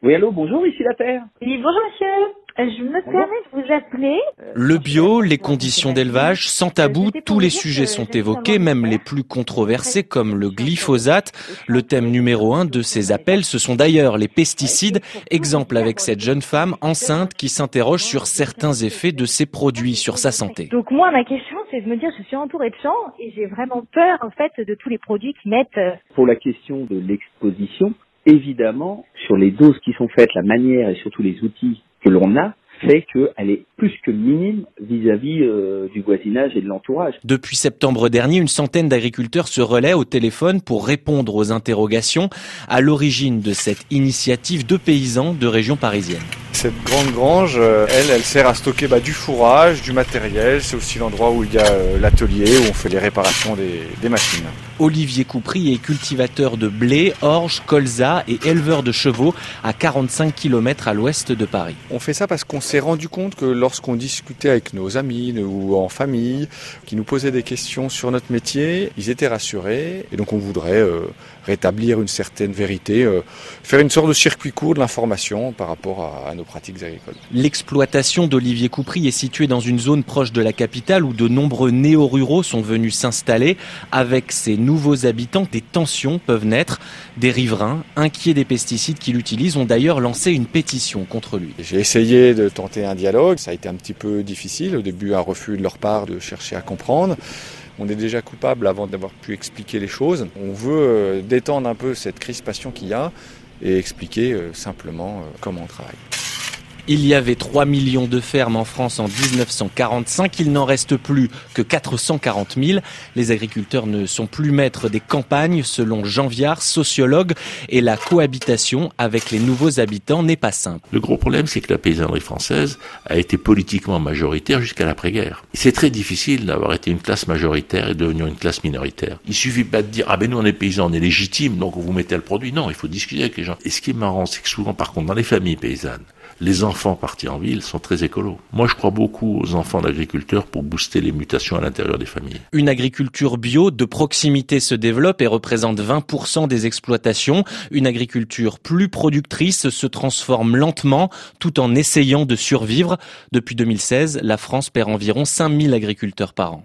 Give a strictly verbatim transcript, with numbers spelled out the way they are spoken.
Oui, allô, bonjour, ici la Terre. Oui, bonjour monsieur. Je me permets de vous appeler. Le bio, les conditions d'élevage, sans tabou, tous les sujets sont évoqués, même les plus controversés comme le glyphosate. Le thème numéro un de ces appels, ce sont d'ailleurs les pesticides. Exemple avec cette jeune femme enceinte qui s'interroge sur certains effets de ces produits sur sa santé. Donc moi, ma question, c'est de me dire, je suis entourée de champs et j'ai vraiment peur en fait de tous les produits qui mettent. Pour la question de l'exposition, évidemment, sur les doses qui sont faites, la manière et surtout les outils que l'on a, fait qu'elle est plus que minime vis-à-vis euh, du voisinage et de l'entourage. Depuis septembre dernier, une centaine d'agriculteurs se relaient au téléphone pour répondre aux interrogations. À l'origine de cette initiative, deux paysans de région parisienne. Cette grande grange, elle, elle sert à stocker bah, du fourrage, du matériel. C'est aussi l'endroit où il y a euh, l'atelier, où on fait les réparations des, des machines. Olivier Coupry est cultivateur de blé, orge, colza et éleveur de chevaux à quarante-cinq kilomètres à l'ouest de Paris. On fait ça parce qu'on s'est rendu compte que lorsqu'on discutait avec nos amis ou en famille, qui nous posaient des questions sur notre métier, ils étaient rassurés. Et donc on voudrait euh, rétablir une certaine vérité, euh, faire une sorte de circuit court de l'information par rapport à, à nos pratiques agricoles. L'exploitation d'Olivier Coupry est située dans une zone proche de la capitale où de nombreux néo-ruraux sont venus s'installer. Avec ces nouveaux habitants, des tensions peuvent naître. Des riverains, inquiets des pesticides qu'il utilise, ont d'ailleurs lancé une pétition contre lui. J'ai essayé de tenter un dialogue, ça a été un petit peu difficile. Au début, un refus de leur part de chercher à comprendre. On est déjà coupable avant d'avoir pu expliquer les choses. On veut détendre un peu cette crispation qu'il y a et expliquer simplement comment on travaille. Il y avait trois millions de fermes en France en dix-neuf cent quarante-cinq, il n'en reste plus que quatre cent quarante mille. Les agriculteurs ne sont plus maîtres des campagnes, selon Jean Viard, sociologue, et la cohabitation avec les nouveaux habitants n'est pas simple. Le gros problème, c'est que la paysannerie française a été politiquement majoritaire jusqu'à l'après-guerre. C'est très difficile d'avoir été une classe majoritaire et de devenir une classe minoritaire. Il suffit pas de dire « Ah ben nous on est paysans, on est légitimes, donc vous mettez le produit ». Non, il faut discuter avec les gens. Et ce qui est marrant, c'est que souvent, par contre, dans les familles paysannes, les enfants partis en ville sont très écolos. Moi, je crois beaucoup aux enfants d'agriculteurs pour booster les mutations à l'intérieur des familles. Une agriculture bio de proximité se développe et représente vingt pour cent des exploitations. Une agriculture plus productrice se transforme lentement tout en essayant de survivre. Depuis deux mille seize, la France perd environ cinq mille agriculteurs par an.